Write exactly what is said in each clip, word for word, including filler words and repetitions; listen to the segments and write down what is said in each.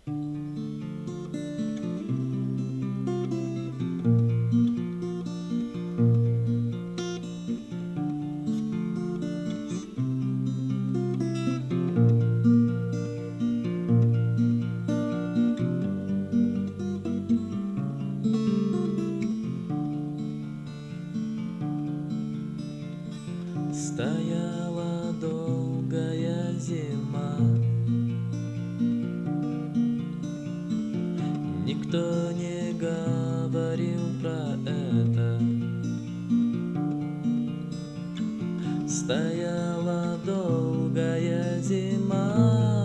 Стояла долгая зима, никто не говорил про это. Стояла долгая зима,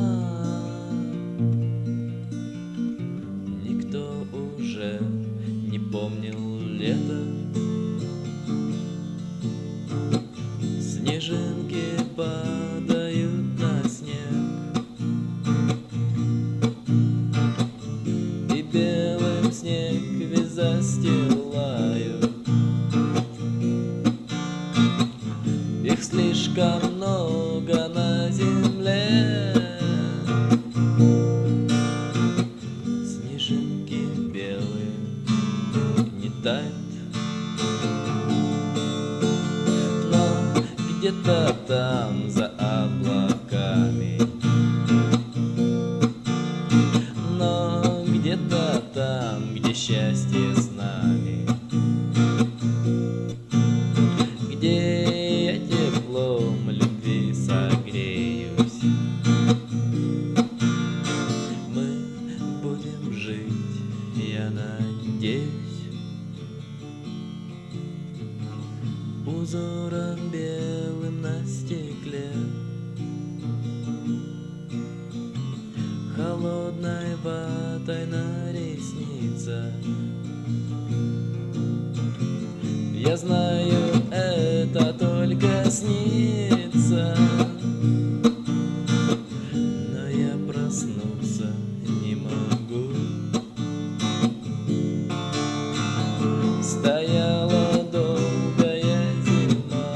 никто уже не помнил лето. Снежинки падают на снег, и белым снег весь застилают. Их слишком много на земле. Снежинки белые не тают, где-то там за облаками, но где-то там, где счастье с нами, где я теплом любви согреюсь, мы будем жить, я надеюсь, узором белым на стекле, холодной ватой на ресницах. Я знаю, это только снится, но я проснуться не могу. Стояла долгая зима,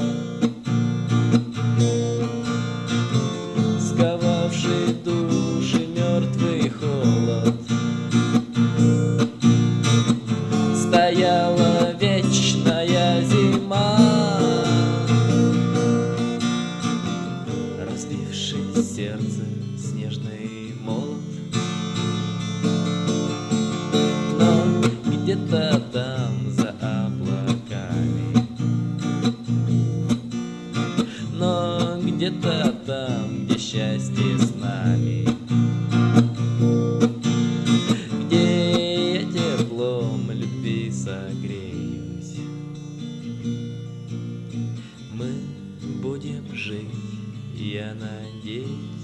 сковавший души мертвый холод. Стояла вечная зима, разбивший сердце снежный молот. Но где-то там за облаками, но где-то там, где счастье с нами, где я теплом любви согреюсь, мы будем жить, я надеюсь.